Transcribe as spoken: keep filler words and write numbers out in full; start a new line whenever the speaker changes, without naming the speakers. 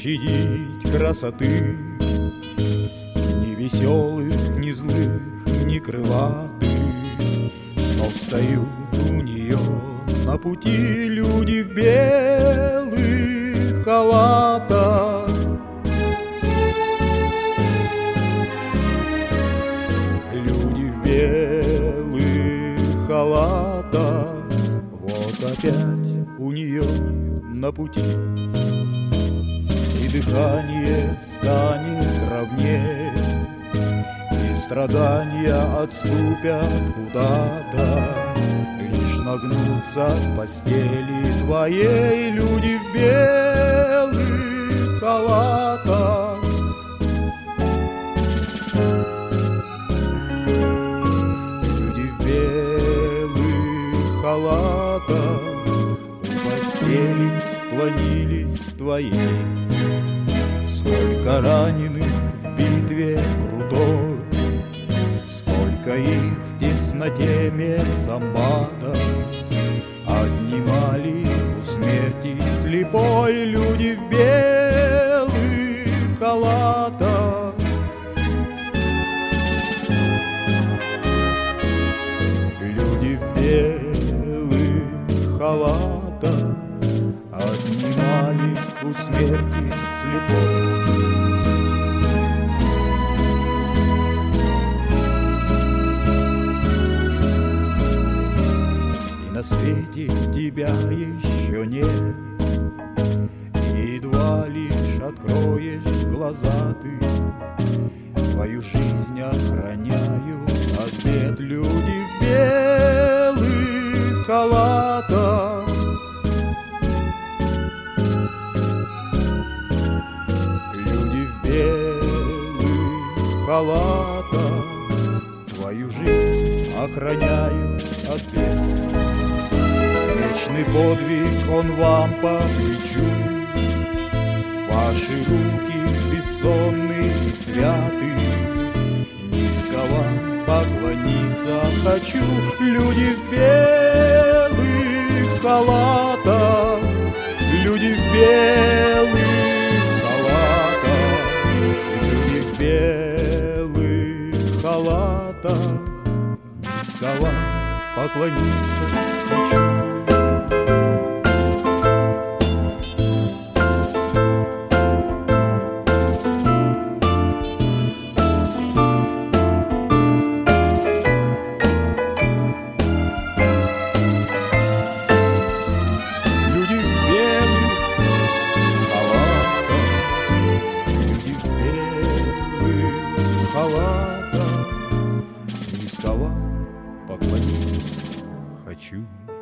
щадить красоты, ни веселых, ни злых, ни крылатых. Но встают у нее на пути люди в белых халатах. Люди в белых халатах, вот опять у нее на пути. И дыхание станет ровнее, и страдания отступят куда-то. Лишь нагнутся к постели твоей люди в белых халатах. Люди в белых халатах у постели склонились твоей. Сколько раненых в битве крутой, сколько их в тесноте медсамбата. Отнимали у смерти слепой люди в белых халатах. Люди в белых халатах отнимали у смерти слепой. На свете тебя еще нет, и едва лишь откроешь глаза ты. Твою жизнь охраняют от бед люди в белых халатах. Люди в белых халатах твою жизнь охраняют от бед. Вечный подвиг он вам по плечу, ваши руки бессонные и святы. Низко вам поклониться хочу, люди в белых халатах. Люди в белых халатах, люди в белых халатах. Низко вам поклониться хочу. Низко вам поклониться хочу.